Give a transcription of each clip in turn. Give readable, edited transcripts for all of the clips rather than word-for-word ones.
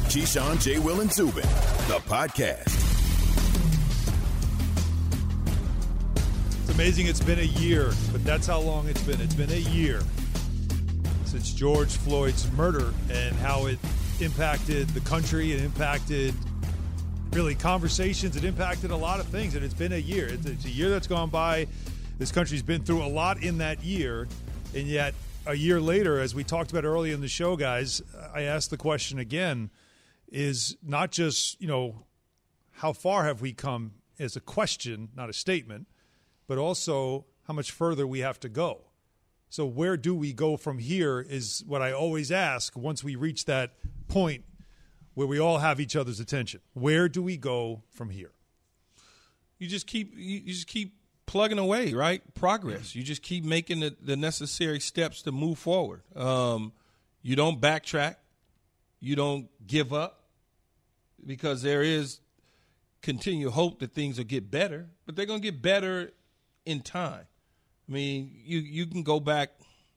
Keyshawn, J. Will, and Zubin, the podcast. It's amazing it's been a year, but that's how long it's been. It's been a year since George Floyd's murder and how it impacted the country. It impacted really conversations. It impacted a lot of things, and it's been a year. It's a year that's gone by. This country's been through a lot in that year, and yet a year later, as we talked about earlier in the show, guys, I asked the question again, is not just, how far have we come as a question, not a statement, but also how much further we have to go. So where do we go from here is what I always ask once we reach that point where we all have each other's attention. Where do we go from here? You just keep plugging away, right? Progress. You just keep making the necessary steps to move forward. You don't backtrack. You don't give up, because there is continued hope that things will get better, but they're going to get better in time. I mean, you can go back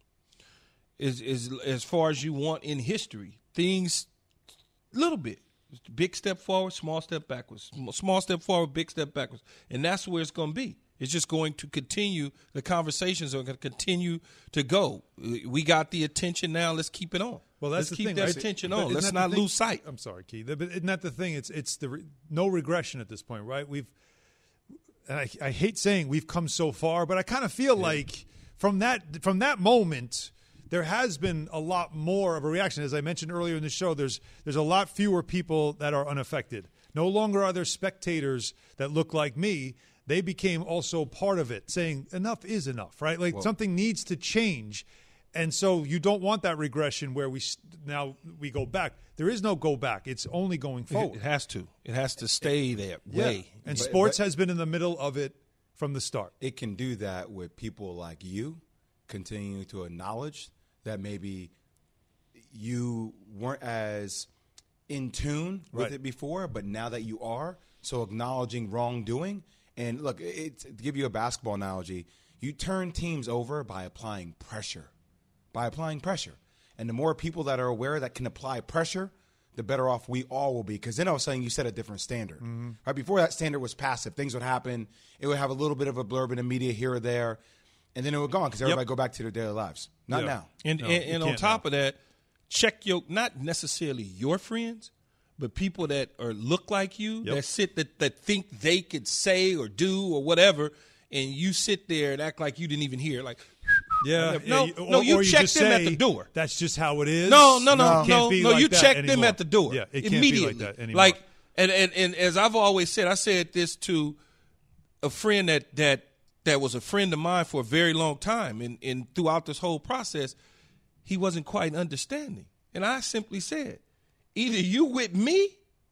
as far as you want in history. Things, little bit. Big step forward, small step backwards. Small step forward, big step backwards. And that's where it's going to be. It's just going to continue. The conversations are going to continue to go. We got the attention now. Let's keep it on. Well, that's Let's the keep thing, that right? attention on. Let's not lose sight. I'm sorry, Keith. But isn't that the thing? It's no regression at this point, right? And I hate saying we've come so far, but I kind of feel like from that moment, there has been a lot more of a reaction. As I mentioned earlier in the show, there's a lot fewer people that are unaffected. No longer are there spectators that look like me. They became also part of it, saying enough is enough, right? Like something needs to change. And so you don't want that regression where we go back. There is no go back. It's only going forward. It has to. It has to stay that way. And sports has been in the middle of it from the start. It can do that with people like you continuing to acknowledge that maybe you weren't as in tune with it before, but now that you are, so acknowledging wrongdoing. And look, to give you a basketball analogy, you turn teams over by applying pressure. And the more people that are aware that can apply pressure, the better off we all will be. Because then all of a sudden you set a different standard. Mm-hmm. Right before that standard was passive, things would happen. It would have a little bit of a blurb in the media here or there, and then it would go on because everybody go back to their daily lives. Not now. And on top of that, check not necessarily your friends, but people that look like you, that think they could say or do or whatever, and you sit there and act like you didn't even hear. Like, you check them at the door. That's just how it is. No. You check them at the door. Yeah, it immediately. Can't be like that anymore. And as I've always said, I said this to a friend that was a friend of mine for a very long time, and throughout this whole process, he wasn't quite understanding. And I simply said, either you with me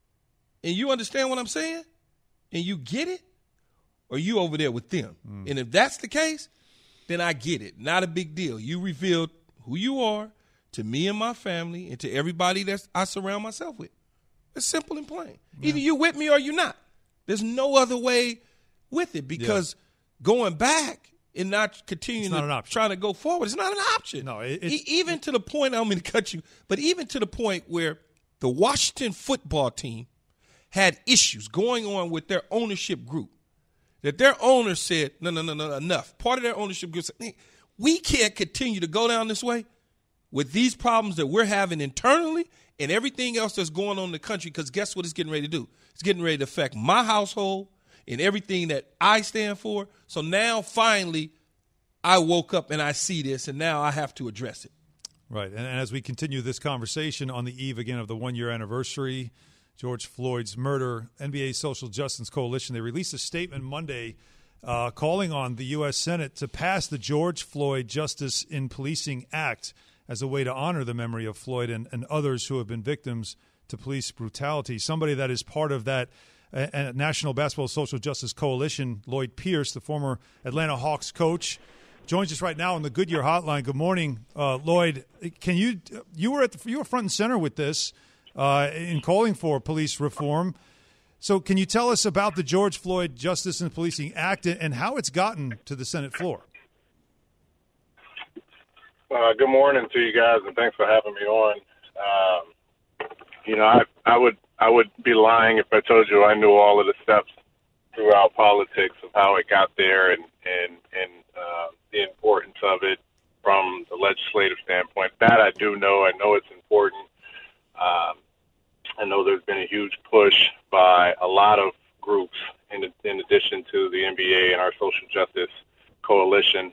and you understand what I'm saying and you get it, or you over there with them. And if that's the case, then I get it. Not a big deal. You revealed who you are to me and my family and to everybody that I surround myself with. It's simple and plain. Yeah. Either you with me or you not. There's no other way with it, because going back and not continuing trying to go forward, it's not an option. No, even to the point, I don't mean to cut you, but even to the point where the Washington football team had issues going on with their ownership group, that their owner said, no, enough. Part of their ownership group said, hey, we can't continue to go down this way with these problems that we're having internally and everything else that's going on in the country, because guess what it's getting ready to do? It's getting ready to affect my household and everything that I stand for. So now, finally, I woke up and I see this, and now I have to address it. Right. And as we continue this conversation on the eve, again, of the one-year anniversary, George Floyd's murder, NBA Social Justice Coalition, they released a statement Monday calling on the U.S. Senate to pass the George Floyd Justice in Policing Act as a way to honor the memory of Floyd and others who have been victims to police brutality. Somebody that is part of that National Basketball Social Justice Coalition, Lloyd Pierce, the former Atlanta Hawks coach, joins us right now on the Goodyear Hotline. Good morning, Lloyd. Can you were front and center with this in calling for police reform. So can you tell us about the George Floyd Justice and Policing Act and how it's gotten to the Senate floor? Good morning to you guys, and thanks for having me on. I I would be lying if I told you I knew all of the steps throughout politics of how it got there and the importance of it from the legislative standpoint. That I do know. I know it's important. I know there's been a huge push by a lot of groups in addition to the NBA and our social justice coalition.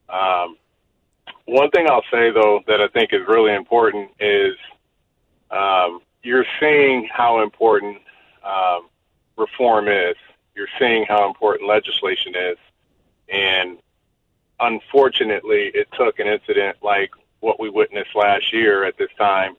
One thing I'll say, though, that I think is really important is you're seeing how important reform is. You're seeing how important legislation is. And unfortunately, it took an incident like what we witnessed last year at this time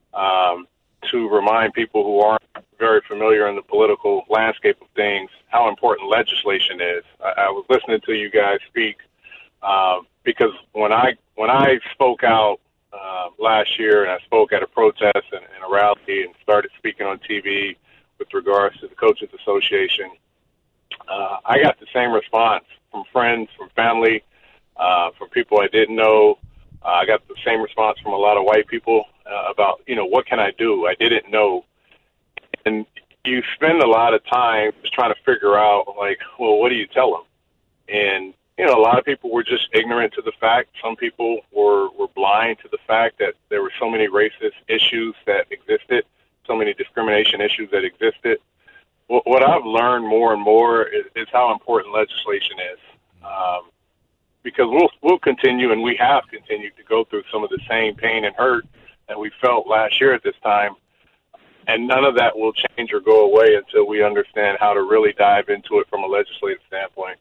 to remind people who aren't very familiar in the political landscape of things how important legislation is. I was listening to you guys speak because when I spoke out last year and I spoke at a protest and a rally and started speaking on TV with regards to the Coaches Association, I got the same response from friends, from family, from people I didn't know. I got the same response from a lot of white people about, what can I do? I didn't know. And you spend a lot of time just trying to figure out, what do you tell them? And, a lot of people were just ignorant to the fact. Some people were blind to the fact that there were so many racist issues that existed, so many discrimination issues that existed. What I've learned more and more is how important legislation is. Because we'll continue, and we have continued to go through some of the same pain and hurt that we felt last year at this time, and none of that will change or go away until we understand how to really dive into it from a legislative standpoint.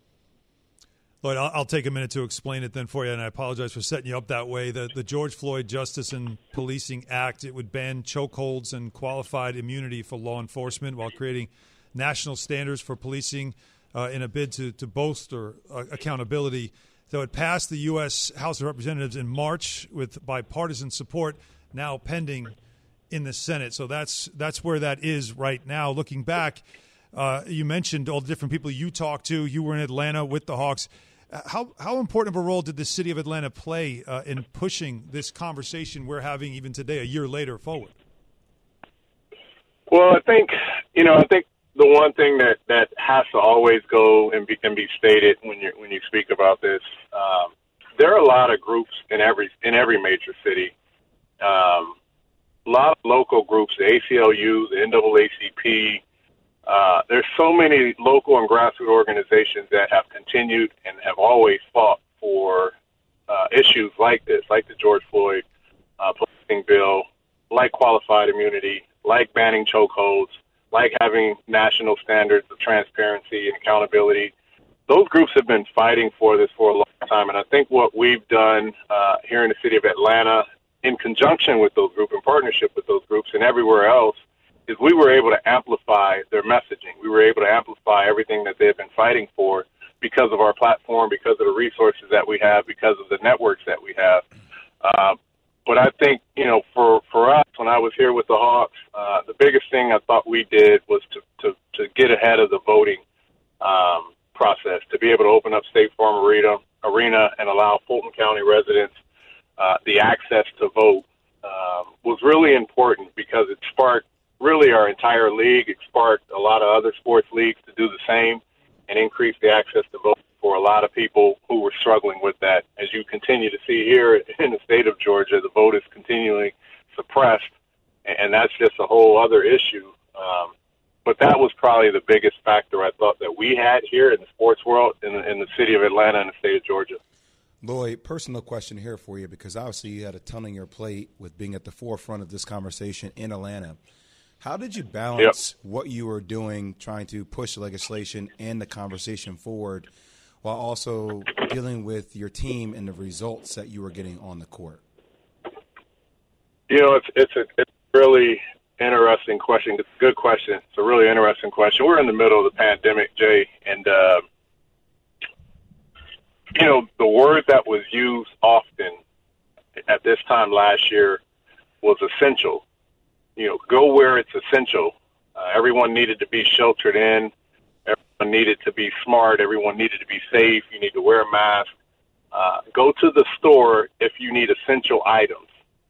Lloyd, I'll take a minute to explain it then for you, and I apologize for setting you up that way. The George Floyd Justice and Policing Act, it would ban chokeholds and qualified immunity for law enforcement while creating national standards for policing in a bid to bolster accountability. So it passed the U.S. House of Representatives in March with bipartisan support, now pending in the Senate. So that's where that is right now. Looking back, you mentioned all the different people you talked to. You were in Atlanta with the Hawks. How important of a role did the city of Atlanta play in pushing this conversation we're having even today, a year later, forward? Well, I think the one thing that has to always go and be stated when you speak about this, there are a lot of groups in every major city. A lot of local groups, the ACLU, the NAACP. There's so many local and grassroots organizations that have continued and have always fought for issues like this, like the George Floyd policing bill, like qualified immunity, like banning chokeholds, like having national standards of transparency and accountability. Those groups have been fighting for this for a long time, and I think what we've done here in the city of Atlanta, in conjunction with those groups, in partnership with those groups and everywhere else, is we were able to amplify their messaging. We were able to amplify everything that they've been fighting for because of our platform, because of the resources that we have, because of the networks that we have. But I think, for us, when I was here with the Hawks, the biggest thing I thought we did was to get ahead of the voting process, to be able to open up State Farm Arena and allow Fulton County residents the access to vote was really important because it sparked really our entire league. It sparked a lot of other sports leagues to do the same and increase the access to vote for a lot of people who were struggling with that. As you continue to see here in the state of Georgia, the vote is continually suppressed, and that's just a whole other issue. But that was probably the biggest factor I thought that we had here in the sports world in the city of Atlanta and the state of Georgia. Lloyd, personal question here for you, because obviously you had a ton on your plate with being at the forefront of this conversation in Atlanta. How did you balance what you were doing, trying to push legislation and the conversation forward, while also dealing with your team and the results that you were getting on the court? It's a really interesting question. It's a good question. It's a really interesting question. We're in the middle of the pandemic, Jay, and the word that was used often at this time last year was essential. Go where it's essential. Everyone needed to be sheltered in. Everyone needed to be smart. Everyone needed to be safe. You need to wear a mask. Go to the store if you need essential items.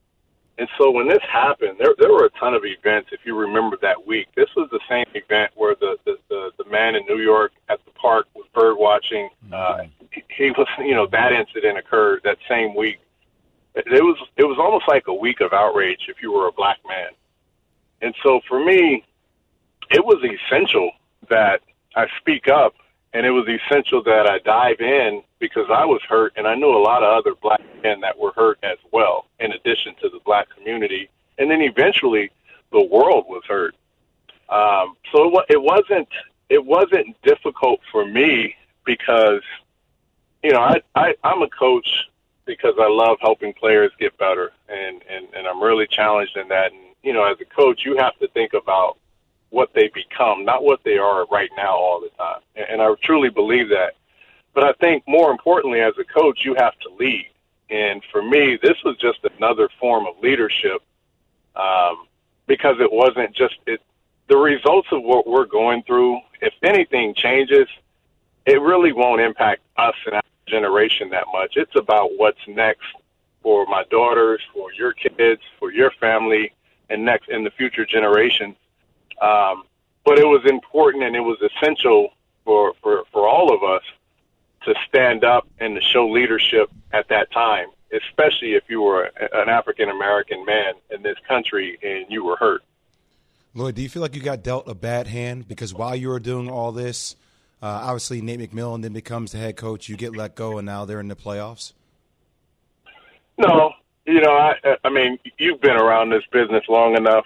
And so when this happened, there were a ton of events, if you remember that week. This was the same event where the man in New York at the park was bird watching. He was, that incident occurred that same week. It was almost like a week of outrage if you were a black man. And so for me, it was essential that I speak up, and it was essential that I dive in because I was hurt, and I knew a lot of other black men that were hurt as well, in addition to the black community. And then eventually the world was hurt. So it wasn't difficult for me because, I'm a coach because I love helping players get better, and I'm really challenged in that. And, as a coach, you have to think about what they become, not what they are right now all the time. And I truly believe that. But I think more importantly, as a coach, you have to lead. And for me, this was just another form of leadership because it wasn't just the results of what we're going through. If anything changes, it really won't impact us and our generation that much. It's about what's next for my daughters, for your kids, for your family, and next in the future generations. But it was important and it was essential for all of us to stand up and to show leadership at that time, especially if you were an African-American man in this country and you were hurt. Lloyd, do you feel like you got dealt a bad hand? Because while you were doing all this, obviously Nate McMillan then becomes the head coach, you get let go, and now they're in the playoffs? No. I mean, you've been around this business long enough.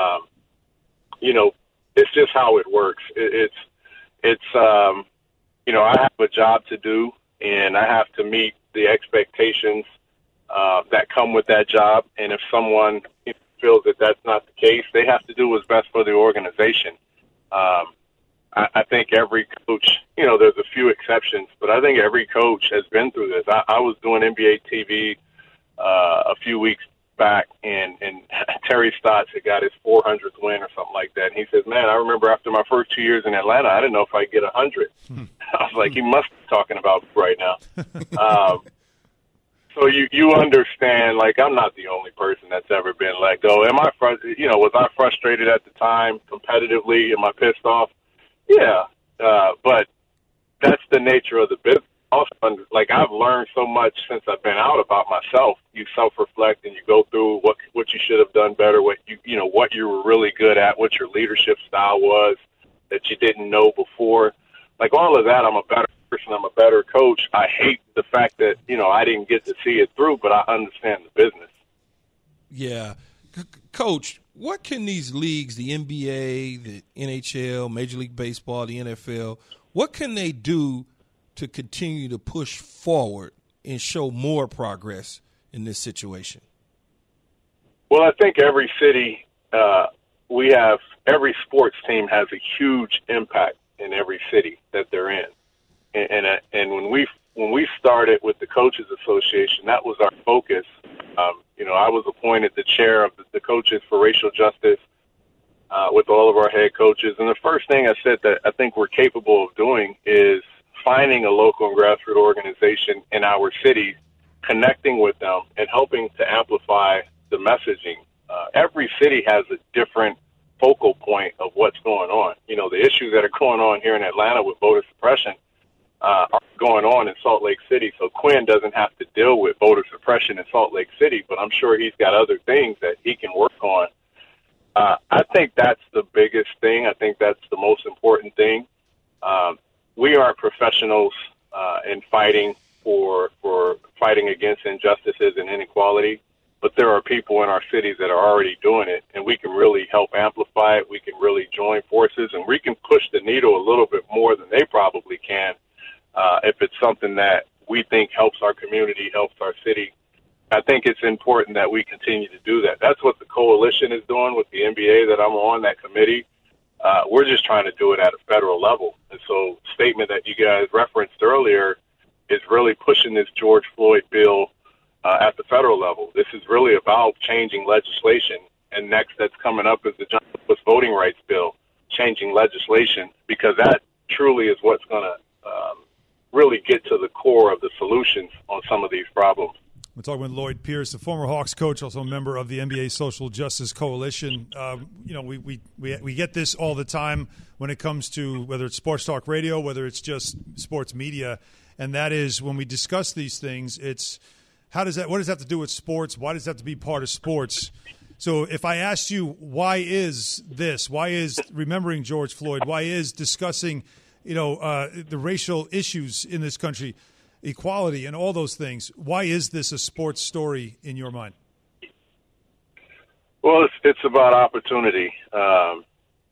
It's just how it works. I have a job to do, and I have to meet the expectations that come with that job. And if someone feels that that's not the case, they have to do what's best for the organization. I think every coach, there's a few exceptions, but I think every coach has been through this. I was doing NBA TV a few weeks back, and Terry Stotts had got his 400th win or something like that. And he says, man, I remember after my first 2 years in Atlanta, I didn't know if I'd get 100. I was like, he must be talking about me right now. So you understand, like, I'm not the only person that's ever been let go. Was I frustrated at the time competitively? Am I pissed off? Yeah. But that's the nature of the business. Also, I've learned so much since I've been out about myself. You self-reflect and you go through what you should have done better, what you were really good at, what your leadership style was that you didn't know before. Like all of that, I'm a better person. I'm a better coach. I hate the fact that, I didn't get to see it through, but I understand the business. Yeah. Coach, what can these leagues, the NBA, the NHL, Major League Baseball, the NFL, what can they do to continue to push forward and show more progress in this situation? Well, I think every city, every sports team has a huge impact in every city that they're in. And when we started with the Coaches Association, that was our focus. I was appointed the chair of the Coaches for Racial Justice with all of our head coaches. And the first thing I said that I think we're capable of doing is finding a local and grassroots organization in our cities, connecting with them, and helping to amplify the messaging. Every city has a different focal point of what's going on. The issues that are going on here in Atlanta with voter suppression are going on in Salt Lake City. So Quinn doesn't have to deal with voter suppression in Salt Lake City, but I'm sure he's got other things that he can work on. I think that's the biggest thing. I think that's the most important thing. We aren't professionals in fighting for fighting against injustices and inequality, but there are people in our cities that are already doing it, and we can really help amplify it. We can really join forces, and we can push the needle a little bit more than they probably can if it's something that we think helps our community, helps our city. I think it's important that we continue to do that. That's what the coalition is doing with the NBA that I'm on, that committee. We're just trying to do it at a federal level. And so the statement that you guys referenced earlier is really pushing this George Floyd bill at the federal level. This is really about changing legislation. And next that's coming up is the John Lewis voting rights bill, changing legislation, because that truly is what's going to really get to the core of the solutions on some of these problems. We're talking with Lloyd Pierce, the former Hawks coach, also a member of the NBA Social Justice Coalition. We get this all the time when it comes to whether it's sports talk radio, whether it's just sports media, and that is when we discuss these things, it's what does that have to do with sports? Why does that have to be part of sports? So if I asked you, why is this? Why is remembering George Floyd? Why is discussing, the racial issues in this country, equality and all those things, why is this a sports story in your mind? Well, it's about opportunity, and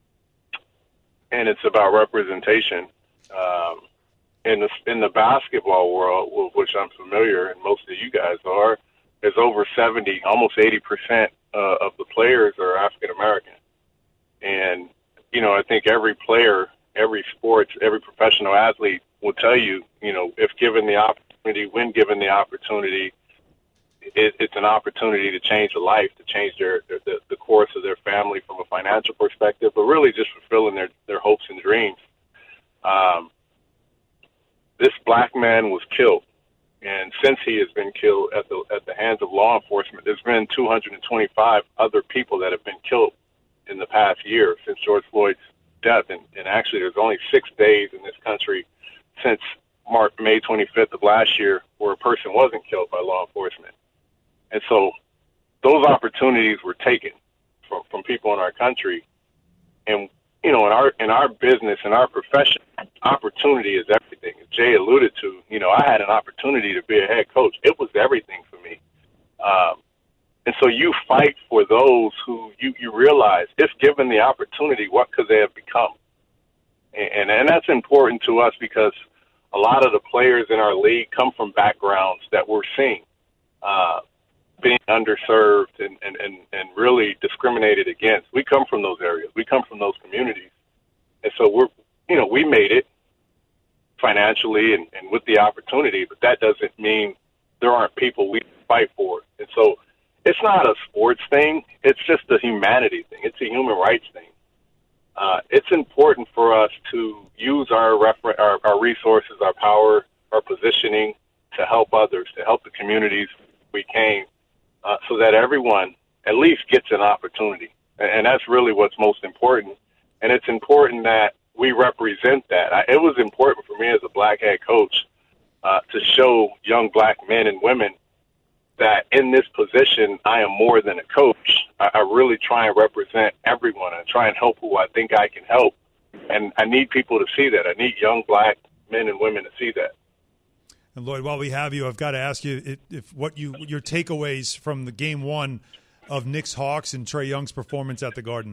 it's about representation. In the basketball world, with which I'm familiar, and most of you guys are, there's over 70, almost 80% of the players are African American. And I think every player, every sports, every professional athlete will tell you, if given the opportunity, when given the opportunity, it's an opportunity to change a life, to change the course of their family from a financial perspective, but really just fulfilling their hopes and dreams. This black man was killed, and since he has been killed at the hands of law enforcement, there's been 225 other people that have been killed in the past year since George Floyd's death, and actually there's only 6 days in this country since May 25th of last year where a person wasn't killed by law enforcement. And so those opportunities were taken from people in our country. And, in our business, in our profession, opportunity is everything. As Jay alluded to, I had an opportunity to be a head coach. It was everything for me. And so you fight for those who you realize, if given the opportunity, what could they have become? And that's important to us because a lot of the players in our league come from backgrounds that we're seeing being underserved and really discriminated against. We come from those areas. We come from those communities. And so we made it financially and with the opportunity, but that doesn't mean there aren't people we fight for. And so it's not a sports thing. It's just a humanity thing. It's a human rights thing. It's important for us to use our resources, our power, our positioning to help others, to help the communities we came, so that everyone at least gets an opportunity. And that's really what's most important. And it's important that we represent that. It was important for me as a black head coach to show young black men and women that in this position, I am more than a coach. I really try and represent everyone and try and help who I think I can help. And I need people to see that. I need young black men and women to see that. And Lloyd, while we have you, I've got to ask you if your takeaways from the game one of Knicks Hawks and Trae Young's performance at the Garden.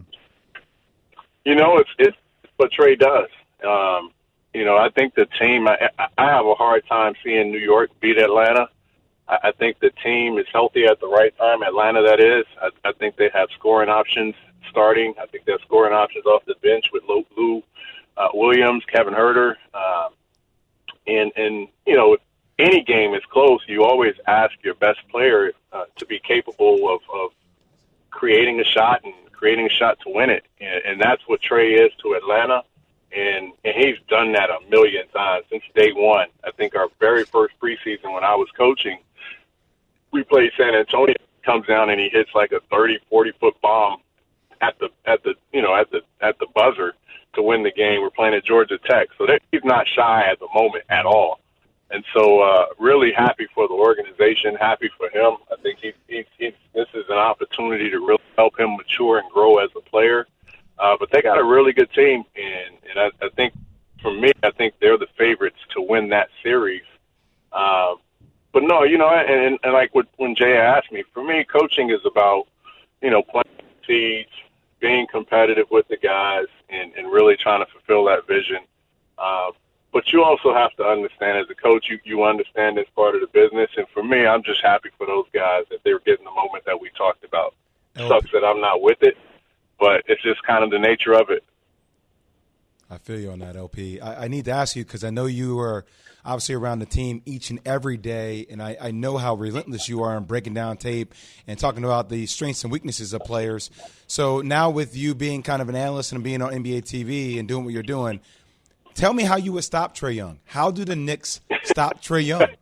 It's what Trae does. I think the team. I have a hard time seeing New York beat Atlanta. I think the team is healthy at the right time. Atlanta, that is. I think they have scoring options starting. I think they have scoring options off the bench with Lou Williams, Kevin Huerter. And any game is close. You always ask your best player to be capable of creating a shot and creating a shot to win it. And that's what Trae is to Atlanta. And he's done that a million times since day one. I think our very first preseason when I was coaching, we played San Antonio. Comes down and he hits like a 30, 40-foot bomb at the buzzer to win the game. We're playing at Georgia Tech, so he's not shy at the moment at all. And so, really happy for the organization. Happy for him. I think this is an opportunity to really help him mature and grow as a player. But they got a really good team, and I think, for me, I think they're the favorites to win that series. But no, and like when Jay asked me, for me, coaching is about, planting seeds, being competitive with the guys, and really trying to fulfill that vision. But you also have to understand, as a coach, you understand this part of the business. And for me, I'm just happy for those guys that they're getting the moment that we talked about. It sucks that I'm not with it, but it's just kind of the nature of it. I feel you on that, LP. I need to ask you, because I know you are obviously around the team each and every day, and I know how relentless you are in breaking down tape and talking about the strengths and weaknesses of players. So now with you being kind of an analyst and being on NBA TV and doing what you're doing, tell me how you would stop Trae Young. How do the Knicks stop Trae Young?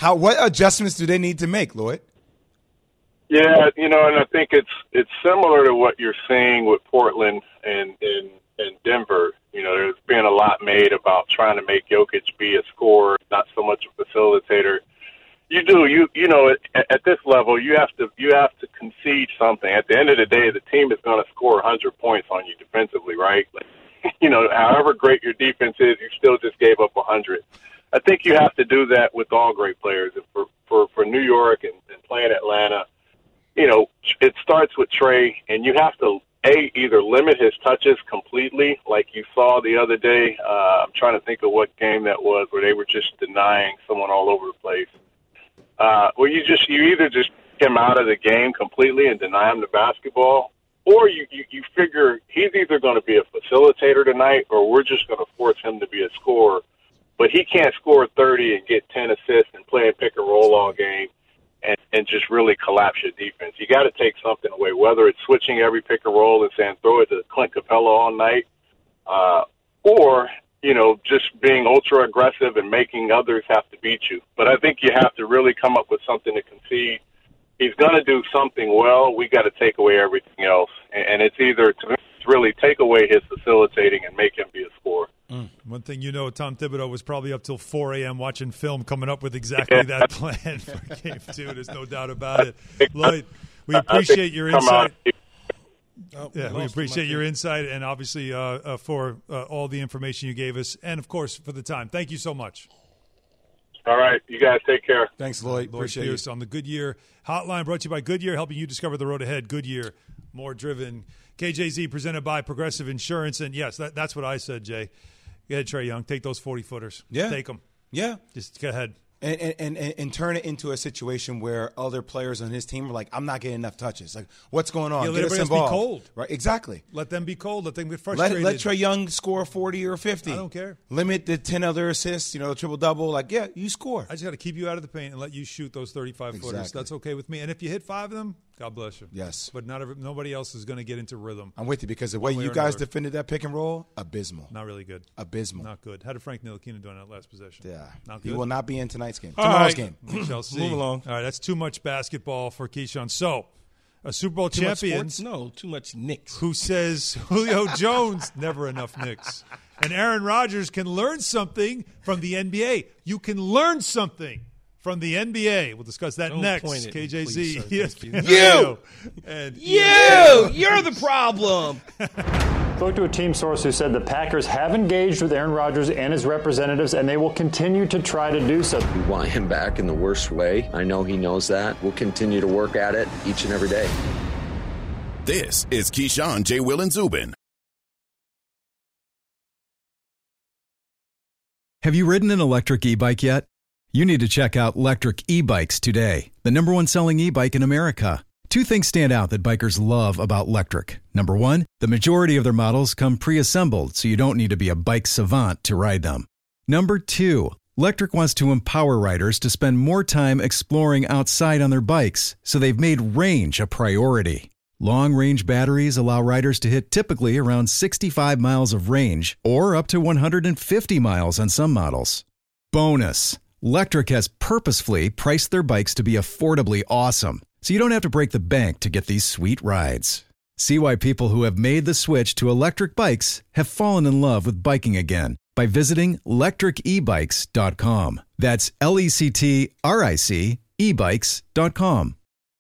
What adjustments do they need to make, Lloyd? Yeah, and I think it's similar to what you're seeing with Portland and Denver. There's been a lot made about trying to make Jokic be a scorer, not so much a facilitator. At this level, you have to concede something. At the end of the day, the team is going to score 100 points on you defensively, right? However great your defense is, you still just gave up 100. I think you have to do that with all great players. And for New York and playing Atlanta, it starts with Trey, and you have to either limit his touches completely, like you saw the other day. I'm trying to think of what game that was, where they were just denying someone all over the place. Where you either just take him out of the game completely and deny him the basketball, or you figure he's either going to be a facilitator tonight, or we're just going to force him to be a scorer. But he can't score 30 and get 10 assists and play a pick and roll all game and just really collapse your defense. You got to take something away, whether it's switching every pick and roll and saying throw it to Clint Capella all night, or just being ultra aggressive and making others have to beat you. But I think you have to really come up with something to concede. He's going to do something well. We got to take away everything else, and it's either to really take away his facilitating and make him be a scorer. One thing Tom Thibodeau was probably up till 4 a.m. watching film, coming up with exactly that plan for Game 2. There's no doubt about it. Lloyd, we appreciate your insight. We appreciate your insight and obviously for all the information you gave us and, of course, for the time. Thank you so much. All right. You guys take care. Thanks, Lloyd. Appreciate Pierce it. On the Goodyear Hotline, brought to you by Goodyear, helping you discover the road ahead. Goodyear, more driven. KJZ presented by Progressive Insurance. And, yes, that's what I said, Jay. Go ahead, Trae Young. Take those 40-footers. Yeah. Take them. Yeah. Just go ahead. And turn it into a situation where other players on his team are like, I'm not getting enough touches. Like, what's going on? Yeah, let Get us everybody else involved. be cold. Right? Exactly. Let them be cold. Let them get frustrated. Let Trae Young score 40 or 50. I don't care. Limit the 10 other assists, triple-double. Like, yeah, you score. I just got to keep you out of the paint and let you shoot those 35-footers. Exactly. That's okay with me. And if you hit 5 of them, God bless you. Yes. But nobody else is going to get into rhythm. I'm with you because the way you guys defended that pick and roll, abysmal. Not really good. Abysmal. Not good. How did Frank Ntilikina do on that last possession? Yeah. Not good. He will not be in tonight's game. All Tomorrow's right. game. We shall see. Move along. All right, that's too much basketball for Keyshawn. So, a Super Bowl Too much champion sports? No, too much Knicks. who says Julio Jones, never enough Knicks, and Aaron Rodgers can learn something from the NBA. You can learn something from the NBA. We'll discuss that Don't next. point at me, KJZ, please, sir. ESPN Thank you. Radio, and You're the problem. Spoke to a team source who said the Packers have engaged with Aaron Rodgers and his representatives, and they will continue to try to do so. We want him back in the worst way. I know he knows that. We'll continue to work at it each and every day. This is Keyshawn, J. Will, and Zubin. Have you ridden an electric e-bike yet? You need to check out Lectric E-Bikes today, the #1 selling e-bike in America. Two things stand out that bikers love about Lectric. Number one, the majority of their models come pre-assembled, so you don't need to be a bike savant to ride them. Number two, Lectric wants to empower riders to spend more time exploring outside on their bikes, so they've made range a priority. Long-range batteries allow riders to hit typically around 65 miles of range, or up to 150 miles on some models. Bonus, Lectric has purposefully priced their bikes to be affordably awesome, so you don't have to break the bank to get these sweet rides. See why people who have made the switch to electric bikes have fallen in love with biking again by visiting lectricebikes.com. That's LECTRIC ebikes.com.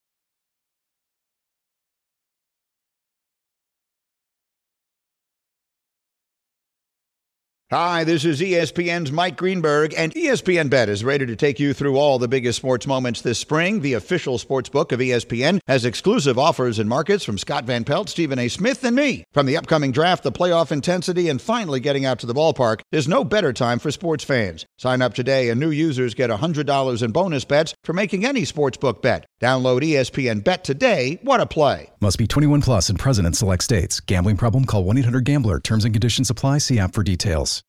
Hi, this is ESPN's Mike Greenberg, and ESPN Bet is ready to take you through all the biggest sports moments this spring. The official sports book of ESPN has exclusive offers and markets from Scott Van Pelt, Stephen A. Smith, and me. From the upcoming draft, the playoff intensity, and finally getting out to the ballpark, there's no better time for sports fans. Sign up today, and new users get $100 in bonus bets for making any sportsbook bet. Download ESPN Bet today. What a play. Must be 21 plus and present in select states. Gambling problem? Call 1-800-GAMBLER. Terms and conditions apply. See app for details.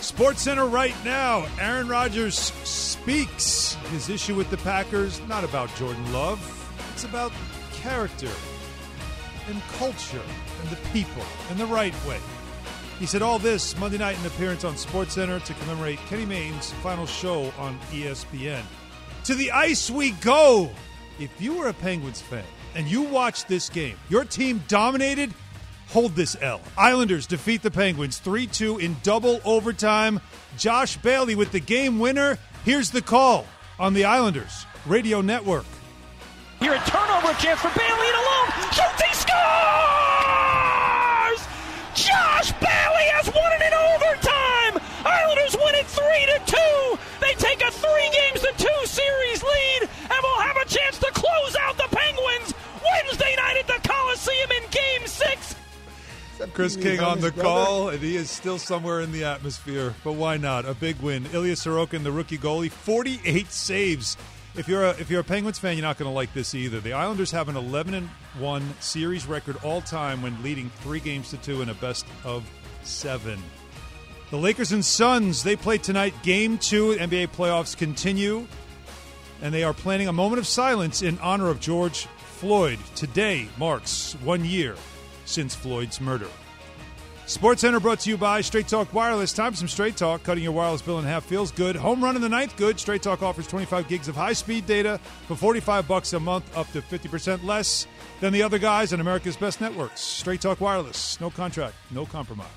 SportsCenter right now. Aaron Rodgers speaks. His issue with the Packers, not about Jordan Love. It's about character and culture and the people in the right way. He said all this Monday night in an appearance on SportsCenter to commemorate Kenny Mayne's final show on ESPN. To the ice we go. If you were a Penguins fan and you watched this game, your team dominated, hold this L. Islanders defeat the Penguins 3-2 in double overtime. Josh Bailey with the game winner. Here's the call on the Islanders Radio Network. Here a turnover chance for Bailey and alone. Shoots, he scores! Josh Bailey has won it in overtime. Islanders win it 3-2. They take a 3-2 series lead and will have a chance to close out the Penguins Wednesday night at the Coliseum in Game 6. Chris King on the call, and he is still somewhere in the atmosphere. But why not? A big win. Ilya Sorokin, the rookie goalie, 48 saves. If you're a Penguins fan, you're not going to like this either. The Islanders have an 11-1 series record all time when leading 3-2 in a best-of-7. The Lakers and Suns, they play tonight. Game 2, NBA playoffs continue, and they are planning a moment of silence in honor of George Floyd. Today marks 1 year since Floyd's murder. SportsCenter brought to you by Straight Talk Wireless. Time for some Straight Talk. Cutting your wireless bill in half feels good. Home run in the ninth, good. Straight Talk offers 25 gigs of high-speed data for $45 a month, up to 50% less than the other guys on America's best networks. Straight Talk Wireless. No contract, no compromise.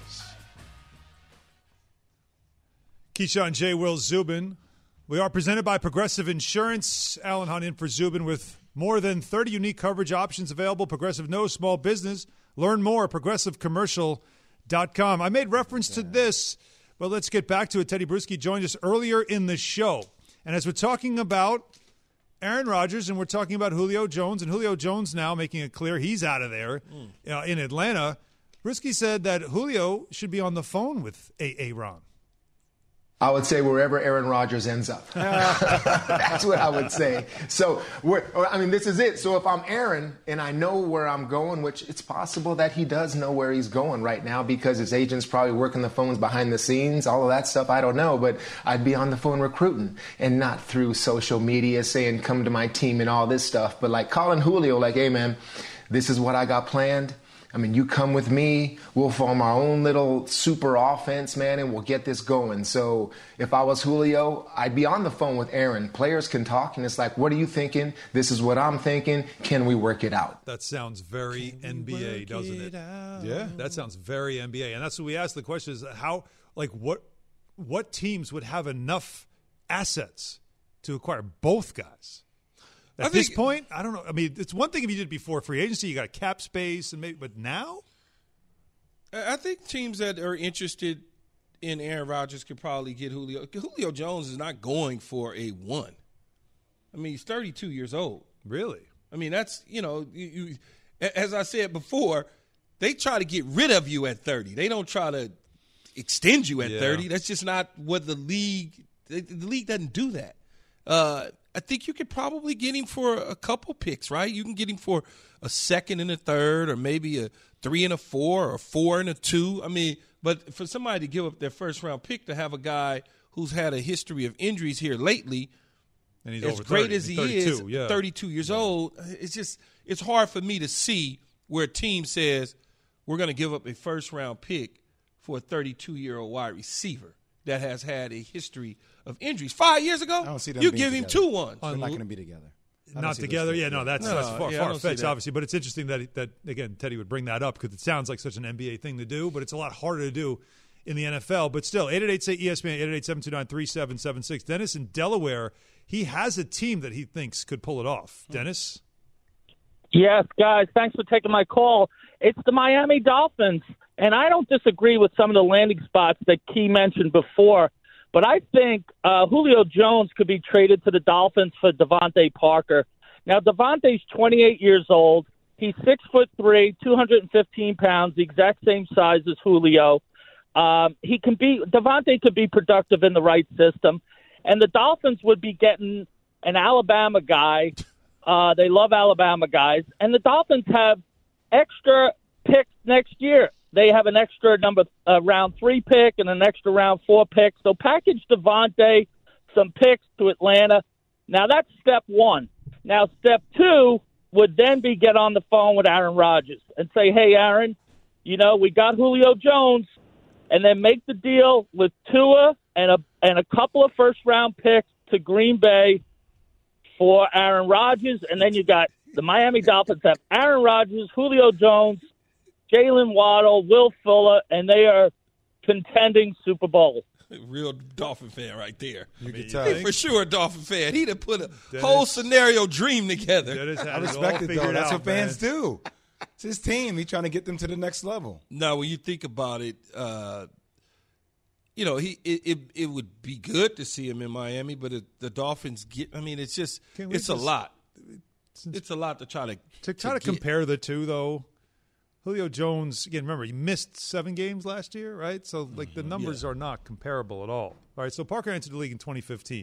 Keyshawn J. Will Zubin. We are presented by Progressive Insurance. Alan Hunt in for Zubin with more than 30 unique coverage options available. Progressive knows small business. Learn more at progressivecommercial.com. I made reference to this, but let's get back to it. Teddy Bruschi joined us earlier in the show. And as we're talking about Aaron Rodgers and we're talking about Julio Jones, and Julio Jones now making it clear he's out of there in Atlanta, Bruschi said that Julio should be on the phone with Aaron. I would say wherever Aaron Rodgers ends up. That's what I would say. So, this is it. So if I'm Aaron and I know where I'm going, which it's possible that he does know where he's going right now because his agent's probably working the phones behind the scenes, all of that stuff, I don't know. But I'd be on the phone recruiting and not through social media saying, come to my team and all this stuff. But like calling Julio like, hey, man, this is what I got planned. You come with me, we'll form our own little super offense, man, and we'll get this going. So if I was Julio, I'd be on the phone with Aaron. Players can talk, and it's like, what are you thinking? This is what I'm thinking. Can we work it out? That sounds very NBA, doesn't it? Yeah, that sounds very NBA. And that's what we asked. The question is what teams would have enough assets to acquire both guys? At this point, I don't know. It's one thing if you did it before free agency, you got cap space, but now? I think teams that are interested in Aaron Rodgers could probably get Julio. Julio Jones is not going for a 1. He's 32 years old. Really? That's, you, as I said before, they try to get rid of you at 30. They don't try to extend you at 30. That's just not what the league doesn't do that. I think you could probably get him for a couple picks, right? You can get him for a second and a third, or maybe a 3 and a 4, or 4 and a 2. But for somebody to give up their first round pick to have a guy who's had a history of injuries here lately, and he's as over great 30, as he 32, is, 32 years old, it's hard for me to see where a team says we're going to give up a first round pick for a 32-year-old wide receiver that has had a history of injuries. 5 years ago, I don't see them you being give him together. 2-1. They're not going to be together. Not together. Yeah, no, that's far-fetched, obviously. But it's interesting that, again, Teddy would bring that up because it sounds like such an NBA thing to do, but it's a lot harder to do in the NFL. But still, 888-ESPN, 888-729-3776. Dennis in Delaware, he has a team that he thinks could pull it off. Dennis? Yes, guys, thanks for taking my call. It's the Miami Dolphins, and I don't disagree with some of the landing spots that Key mentioned before, but I think Julio Jones could be traded to the Dolphins for Devontae Parker. Now, Devontae's 28 years old. He's 6'3", 215 pounds, the exact same size as Julio. Devontae could be productive in the right system, and the Dolphins would be getting an Alabama guy. They love Alabama guys, and the Dolphins have extra picks next year. they have an extra round 3 pick and an extra round 4 pick. So package Devontae some picks to Atlanta. Now that's step 1. Now step 2 would then be get on the phone with Aaron Rodgers and say, hey, Aaron, we got Julio Jones, and then make the deal with Tua and a couple of first-round picks to Green Bay for Aaron Rodgers. And then you got the Miami Dolphins have Aaron Rodgers, Julio Jones, Jalen Waddle, Will Fuller, and they are contending Super Bowl. Real Dolphin fan right there. You can tell. For sure a Dolphin fan. He'd have put a whole scenario dream together. I respect it, though. That's what fans do. It's his team. He's trying to get them to the next level. No, when you think about it, it would be good to see him in Miami, but the Dolphins it's a lot. It's a lot to try to compare the two, though. Julio Jones, again, remember, he missed 7 games last year, right? So, the numbers are not comparable at all. All right, so Parker entered the league in 2015.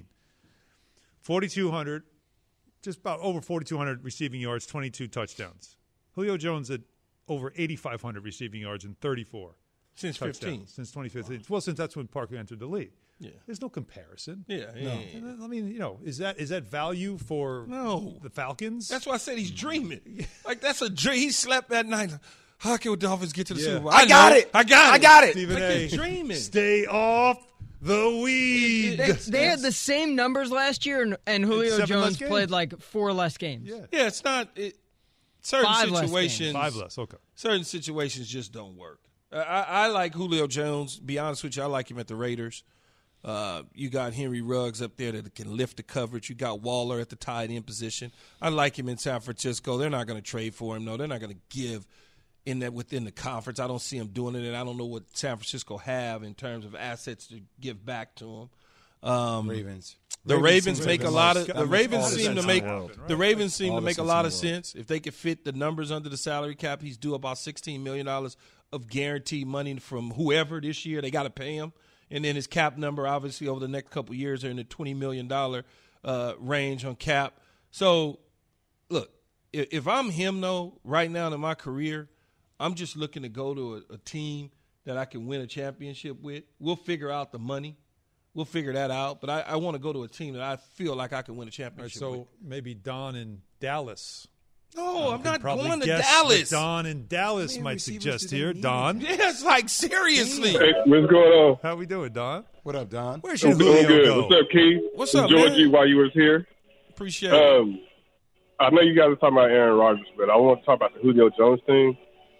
4,200, just about over 4,200 receiving yards, 22 touchdowns. Julio Jones at over 8,500 receiving yards and 34 since touchdowns 15. Since 2015. Well, since that's when Parker entered the league. Yeah. There's no comparison. Yeah. I mean, is that value for the Falcons? That's why I said he's dreaming. That's a dream. He slept that night. How can the Dolphins get to the Super Bowl? I got it. Stephen A. Dreaming. Stay off the weed. They had the same numbers last year, and Julio Jones played 4 less games. Yeah, it's not certain 5 situations. 5 less. Okay. Certain situations just don't work. I like Julio Jones. Be honest with you, I like him at the Raiders. You got Henry Ruggs up there that can lift the coverage. You got Waller at the tight end position. I like him in San Francisco. They're not going to trade for him. No, they're not going to give within the conference. I don't see him doing it, and I don't know what San Francisco have in terms of assets to give back to him. Ravens. The Ravens make a lot of. The Ravens seem to make. The Ravens seem to make a lot of sense if they could fit the numbers under the salary cap. He's due about $16 million of guaranteed money from whoever this year. They got to pay him, and then his cap number, obviously, over the next couple of years, are in the $20 million range on cap. So, look, if I'm him, though, right now in my career, I'm just looking to go to a team that I can win a championship with. We'll figure out the money. We'll figure that out. But I want to go to a team that I feel like I can win a championship with. So maybe Don in Dallas. No, I'm not going to Dallas. Don in Dallas might suggest here. Don. Yes, seriously. Hey, what's going on? How we doing, Don? What up, Don? Where's your Julio Julio go? What's up, Keith? What's up, Georgie, man? while you was here. Appreciate it. I know you guys are talking about Aaron Rodgers, but I want to talk about the Julio Jones thing.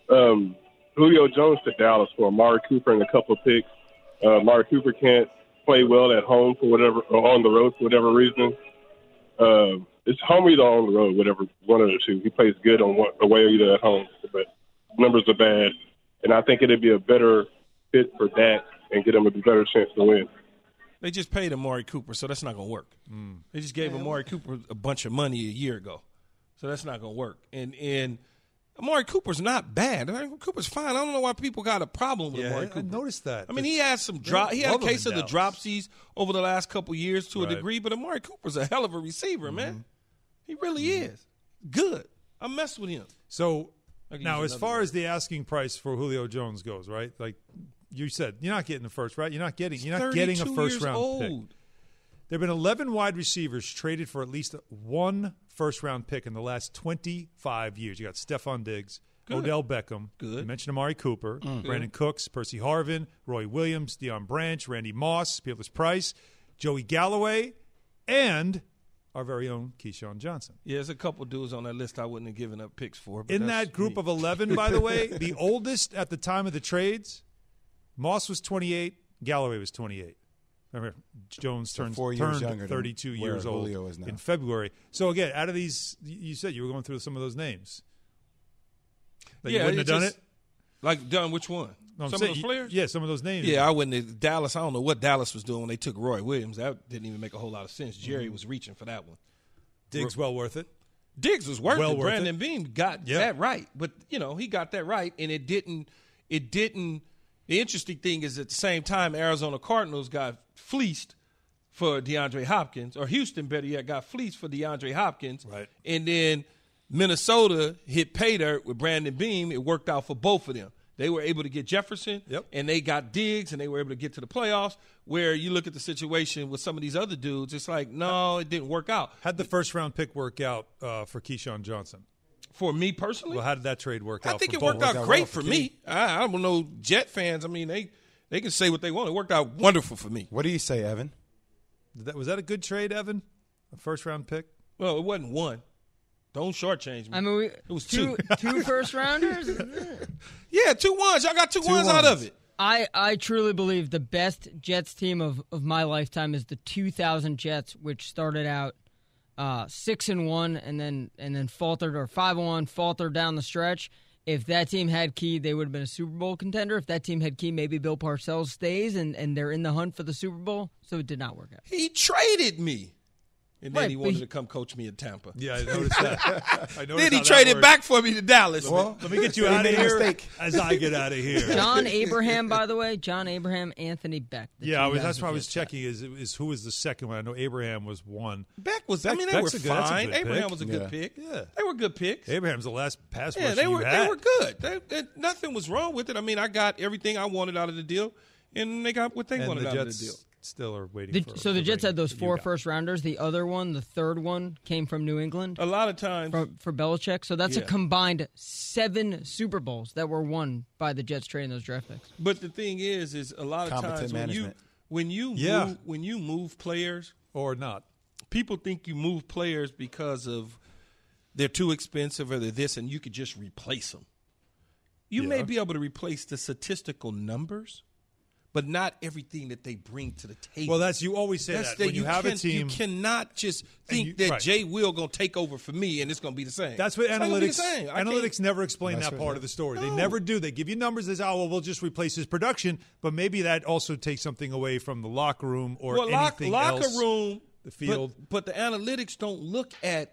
Julio Jones to Dallas for Amari Cooper and a couple of picks. Amari Cooper can't play well at home for whatever, or on the road for whatever reason. It's home either on the road, whatever, one of the two. He plays good on away or either at home, but numbers are bad. And I think it'd be a better fit for Dak and get him a better chance to win. They just paid Amari Cooper, so that's not going to work. They just gave Amari Cooper a bunch of money a year ago, so that's not going to work. And Amari Cooper's not bad. Amari Cooper's fine. I don't know why people got a problem with Amari Cooper. I noticed that. I mean, he had some drop. He had a case of the dropsies over the last couple years to a degree, but Amari Cooper's a hell of a receiver, man. He really is. Good. I messed with him. So now, as far as the asking price for Julio Jones goes, right? Like you said, you're not getting the first, right? You're not getting a first round pick. There have been 11 wide receivers traded for at least one first-round pick in the last 25 years. You got Stephon Diggs, Odell Beckham. Good. You mentioned Amari Cooper, Brandon Cooks, Percy Harvin, Roy Williams, Deion Branch, Randy Moss, Peerless Price, Joey Galloway, and our very own Keyshawn Johnson. Yeah, there's a couple dudes on that list I wouldn't have given up picks for. But in that group of 11, by the way, the oldest at the time of the trades, Moss was 28, Galloway was 28. Remember, Jones turned 32 years old in February. So, again, out of these, you said you were going through some of those names. That you wouldn't have done it? Like, done which one? No, some of those players? Yeah, some of those names. Yeah, I wouldn't have. Dallas, I don't know what Dallas was doing when they took Roy Williams. That didn't even make a whole lot of sense. Jerry was reaching for that one. Diggs, well worth it. Diggs was worth it. Brandon Beam got that right. But, he got that right, and it didn't. The interesting thing is at the same time, Arizona Cardinals got fleeced for DeAndre Hopkins, or Houston, better yet, got fleeced for DeAndre Hopkins. Right. And then Minnesota hit pay dirt with Brandon Beam. It worked out for both of them. They were able to get Jefferson, and they got Diggs, and they were able to get to the playoffs, where you look at the situation with some of these other dudes, it's like, no, it didn't work out. How'd the first-round pick work out for Keyshawn Johnson? For me personally? Well, how did that trade work out? I think it worked out great for me. I don't know, Jet fans, I mean, they can say what they want. It worked out wonderful for me. What do you say, Evan? Was that a good trade, Evan? A first-round pick? Well, it wasn't one. Don't shortchange me. I mean, it was two first-rounders? Yeah, 2 ones. Y'all got 2 ones out of it. I truly believe the best Jets team of my lifetime is the 2000 Jets, which started out 6-1 and then faltered, or 5-1, faltered down the stretch. If that team had Key, they would have been a Super Bowl contender. If that team had Key, maybe Bill Parcells stays and they're in the hunt for the Super Bowl. So it did not work out. He traded me. And then Right, he wanted to come coach me in Tampa. Yeah, I noticed that. Then he traded back for me to Dallas. Let me get you out of here as I get out of here. John Abraham, by the way. John Abraham, Anthony Beck. Yeah, that's what I was checking is who was the second one. I know Abraham was one. Beck was, they were fine. Abraham was a good pick. Yeah. They were good picks. Abraham's the last pass rusher they you were good. Nothing was wrong with it. I mean, I got everything I wanted out of the deal, and they got what they wanted out of the deal. Still are waiting for. So the Jets had those 4 first-rounders. The other one, the third one, came from New England. A lot of times. For Belichick. So that's a combined 7 Super Bowls that were won by the Jets trading those draft picks. But the thing is a lot of times when you move players or not, people think you move players because of they're too expensive or they're this, and you could just replace them. You may be able to replace the statistical numbers, but not everything that they bring to the table. Well, you always say that when you have a team. You cannot just think that Jay Will going to take over for me and it's going to be the same. That's what analytics never explain that part of the story. No. They never do. They give you numbers. They say, we'll just replace his production, but maybe that also takes something away from the locker room or anything else. Locker room, the field. But the analytics don't look at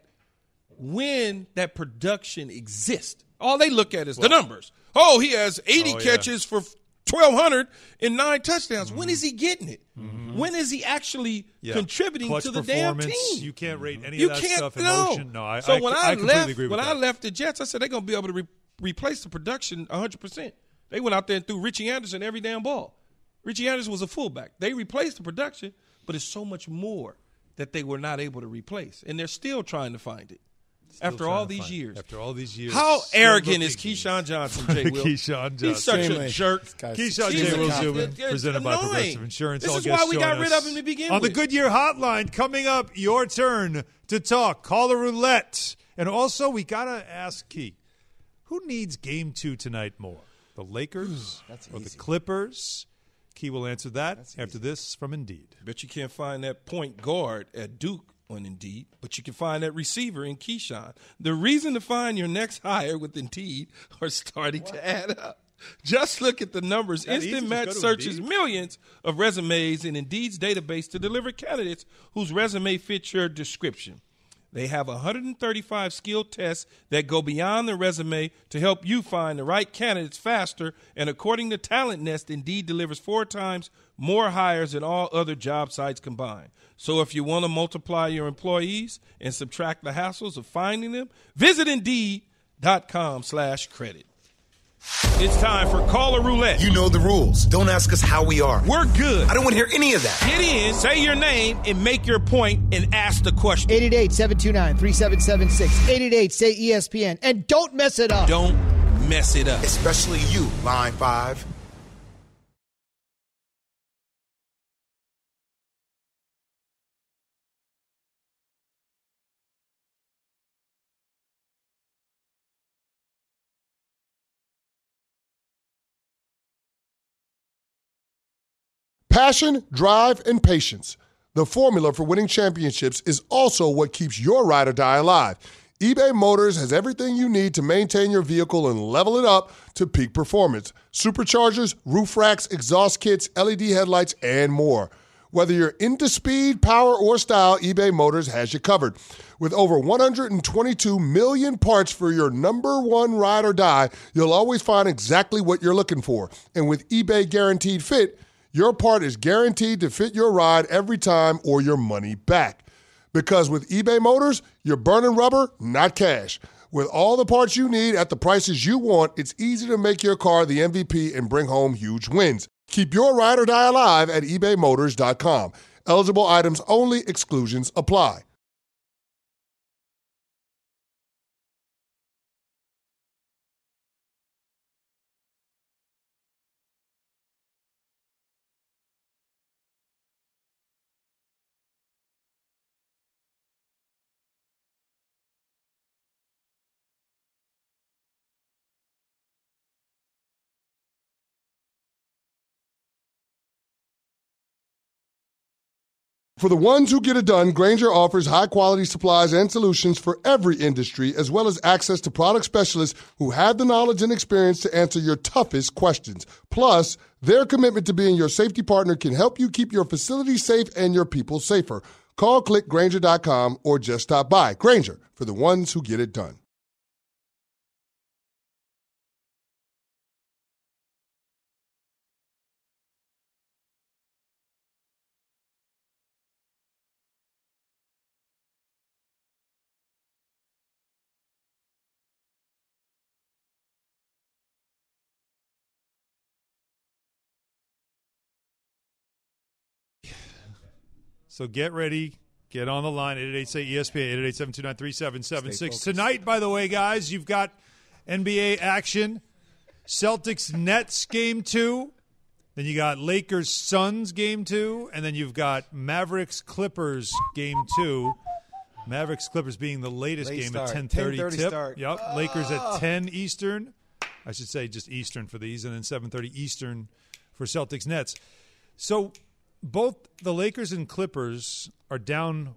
when that production exists. All they look at is the numbers. Oh, he has 80 catches for 1,200 and 9 touchdowns. When is he getting it? Mm-hmm. When is he actually contributing Clutch to the damn team? You can't rate any of that stuff. Emotion. No, I completely agree with that. When I left the Jets, I said they're going to be able to replace the production 100%. They went out there and threw Richie Anderson every damn ball. Richie Anderson was a fullback. They replaced the production, but it's so much more that they were not able to replace, and they're still trying to find it. After all these years. How arrogant is Keyshawn Johnson, Jay Will? Keyshawn Johnson. He's such a jerk. Keyshawn J. Will Zubin, presented by Progressive Insurance. This is why we got rid of him to begin with. On the Goodyear Hotline, coming up, your turn to talk. Caller roulette. And also, we got to ask Key, who needs Game 2 tonight more? The Lakers or the Clippers? Key will answer that after this from Indeed. Bet you can't find that point guard at Duke on Indeed, but you can find that receiver in Keyshawn. The reason to find your next hire with Indeed are starting to add up. Just look at the numbers. Instant Match searches millions of resumes in Indeed's database to deliver candidates whose resume fits your description. They have 135 skill tests that go beyond the resume to help you find the right candidates faster. And according to Talent Nest, Indeed delivers 4 times more hires than all other job sites combined. So if you want to multiply your employees and subtract the hassles of finding them, visit Indeed.com/credit. It's time for Caller Roulette. You know the rules. Don't ask us how we are. We're good. I don't want to hear any of that. Get in, say your name, and make your point and ask the question. 888-729-3776. 888-SAY-ESPN. And don't mess it up. Don't mess it up. Especially you, Line 5. Passion, drive, and patience. The formula for winning championships is also what keeps your ride or die alive. eBay Motors has everything you need to maintain your vehicle and level it up to peak performance. Superchargers, roof racks, exhaust kits, LED headlights, and more. Whether you're into speed, power, or style, eBay Motors has you covered. With over 122 million parts for your number one ride or die, you'll always find exactly what you're looking for. And with eBay Guaranteed Fit, your part is guaranteed to fit your ride every time or your money back. Because with eBay Motors, you're burning rubber, not cash. With all the parts you need at the prices you want, it's easy to make your car the MVP and bring home huge wins. Keep your ride or die alive at ebaymotors.com. Eligible items only. Exclusions apply. For the ones who get it done, Grainger offers high-quality supplies and solutions for every industry, as well as access to product specialists who have the knowledge and experience to answer your toughest questions. Plus, their commitment to being your safety partner can help you keep your facility safe and your people safer. Call, click Grainger.com, or just stop by. Grainger, for the ones who get it done. So get ready. Get on the line, 888-ESPN, 888-729-3776. Tonight, by the way, guys, you've got NBA action. Celtics-Nets Game 2. Then you got Lakers-Suns Game 2. And then you've got Mavericks-Clippers Game 2. Mavericks-Clippers being the latest Late game start. at 10:30 tip. Start. Yep. Lakers at 10 Eastern. I should say just Eastern for these. And then 7:30 Eastern for Celtics-Nets. So both the Lakers and Clippers are down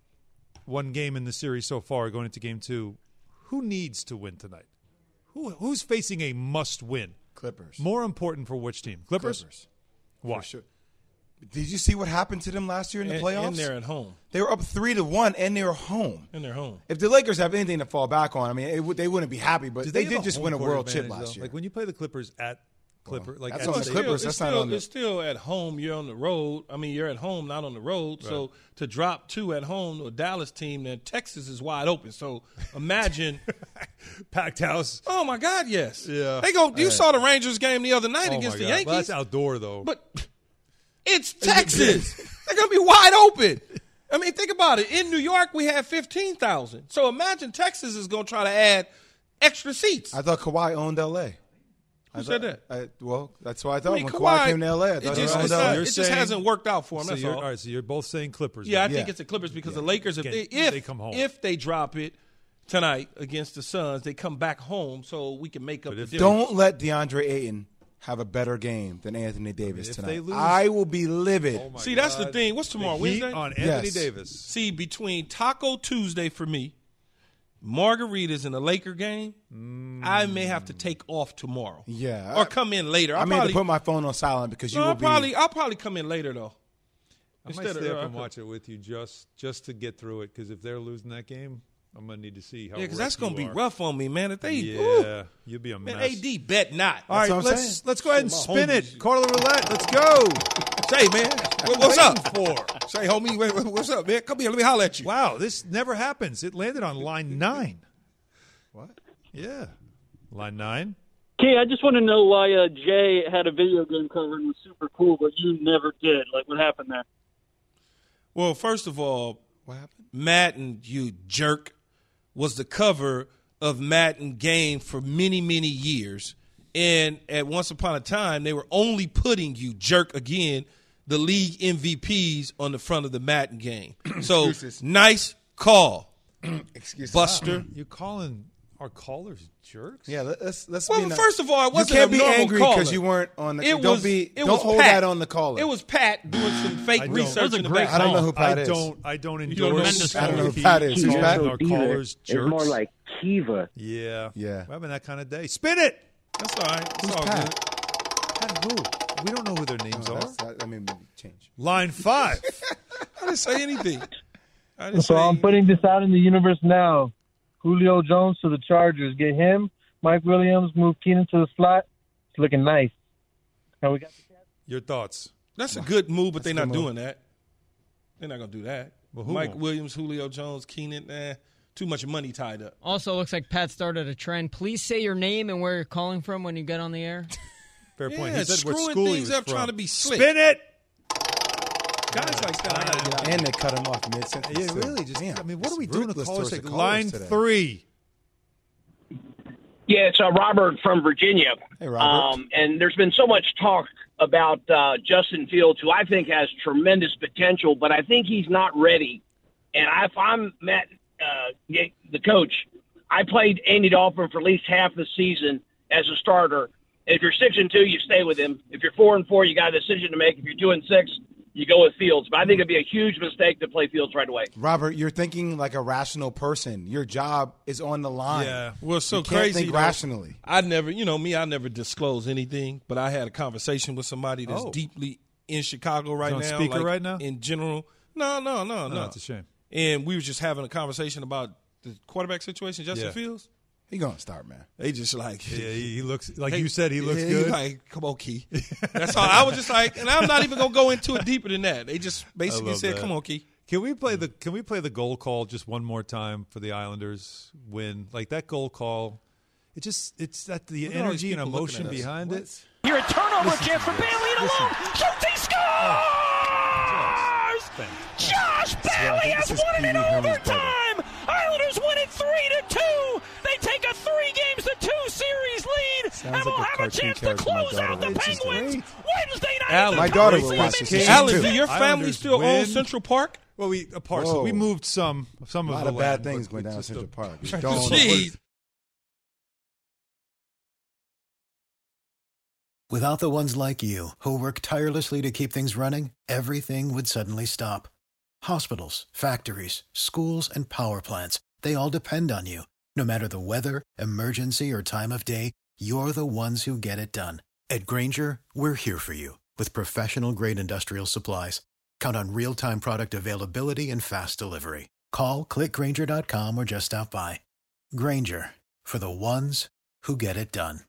one game in the series so far going into Game 2. Who needs to win tonight? Who's facing a must-win? Clippers. More important for which team? Clippers? Why? For sure. Did you see what happened to them last year in the playoffs? And they're at home. They were up 3-1, and they were home. And they're home. If the Lakers have anything to fall back on, I mean, they wouldn't be happy, but they have did just win a home court world chip advantage, last year. Like when you play the Clippers at Clippers, that's at on the Clippers. That's not on the. It's still at home. You're on the road. I mean, you're at home, not on the road. Right. So to drop 2 at home to a Dallas team, then Texas is wide open. So imagine packed house. Oh my God, yes. Yeah. They go. You saw the Rangers game the other night against the Yankees. Well, that's outdoor though. But it's Texas. They're gonna be wide open. I mean, think about it. In New York, we had 15,000. So imagine Texas is gonna try to add extra seats. I thought Kawhi owned L.A. Who said that? Well, that's what I thought. I mean, when Kawhi came to L.A., I thought it just hasn't worked out for him. So that's all. All right, so you're both saying Clippers. Yeah, then. I think it's the Clippers because the Lakers, they come home. If they drop it tonight against the Suns, they come back home so we can make up the difference. Don't let DeAndre Ayton have a better game than Anthony Davis tonight. They lose, I will be livid. Oh See, that's the thing. What's tomorrow? Wednesday? On Anthony Davis. See, between Taco Tuesday for me, margaritas in the Laker game, I may have to take off tomorrow. Yeah. Or come in later. I may have to put my phone on silent because you will be. I'll probably come in later, though. I might stay up and watch it with you just to get through it because if they're losing that game, I'm going to need to see how because that's going to be are. rough on me, man. If they, you'll be a mess. Man, AD bet not. All right, let's go ahead and spin it. Call the roulette. Let's go. Say, man, what's up? Say, homie, what's up, man? Come here, let me holler at you. Wow, this never happens. It landed on line 9. What? Yeah, line 9. Key, I just want to know why Jay had a video game cover and was super cool, but you never did. Like, what happened there? Well, first of all, what happened? Madden, you jerk, was the cover of Madden game for many, many years. And at once upon a time, they were only putting, you jerk again, the league MVPs on the front of the Madden game. So, nice call, Buster. You calling our callers jerks? Yeah, let's well, first of all, it wasn't you can't a be normal angry because you weren't on the. It don't was hold Pat. that on the caller. It was Pat doing some fake research in the I don't know who Pat is. I don't endorse. I don't know who Pat is. Who's Pat? Our callers jerks. It's more like Kiva. Yeah. Yeah. We're having that kind of day. Spin it. That's all right. It's Who's all Pat? good. Pat who? We don't know who their names are. I mean, change. Line 5. I didn't say anything. So I'm putting this out in the universe now. Julio Jones to the Chargers. Get him. Mike Williams, move Keenan to the slot. It's looking nice. And we got the Cats. Your thoughts? That's a good move, but they're not doing that. They're not going to do that. Well, Mike Williams, Julio Jones, Keenan, too much money tied up. Also, looks like Pat started a trend. Please say your name and where you're calling from when you get on the air. Fair point. Yeah, He said what screwing school he things was up, from. trying to be slick. Spin it. Guys like that. And they cut him off mid-sentence. Yeah, too. really. Just, Damn, I mean, what are we it's doing to ruthless callers? towards the Line today. 3. Yeah, it's Robert from Virginia. Hey, Robert. And there's been so much talk about Justin Fields, who I think has tremendous potential, but I think he's not ready. And if I'm Matt, the coach, I played Andy Dalton for at least half the season as a starter. If you're 6-2, you stay with him. If you're 4-4, you got a decision to make. If you're 2-6, you go with Fields. But I think it'd be a huge mistake to play Fields right away. Robert, you're thinking like a rational person. Your job is on the line. Yeah, well, it's so you can't crazy. Think rationally. I never, I never disclose anything. But I had a conversation with somebody that's deeply in Chicago right He's now. on speaker right now? In general, no. It's a shame. And we were just having a conversation about the quarterback situation, Justin Fields. He gonna start, man. They just like, he looks like you said. He looks good. Like, come on, Key. That's all. I was just like, and I'm not even gonna go into it deeper than that. They just basically said, that. "Come on, Key." Can we play the goal call just one more time for the Islanders win? Like that goal call, it's that the energy and emotion behind it. Here a turnover chance for Bailey and alone. Shoots, he scores! Josh Bailey has won it in overtime. Islanders win it 3-2. They take a 3-2 series lead and will have a chance to close out the Penguins Wednesday night. Alan, my daughter will watch this. Alan, do your family Islanders still win. own Central Park? Well, so we moved some of the A lot of bad land, things but going down just Central the- Park. Jeez. Without the ones like you, who work tirelessly to keep things running, everything would suddenly stop. Hospitals, factories, schools, and power plants, they all depend on you. No matter the weather, emergency, or time of day, you're the ones who get it done. At Grainger, we're here for you with professional-grade industrial supplies. Count on real-time product availability and fast delivery. Call, click Grainger.com, or just stop by. Grainger, for the ones who get it done.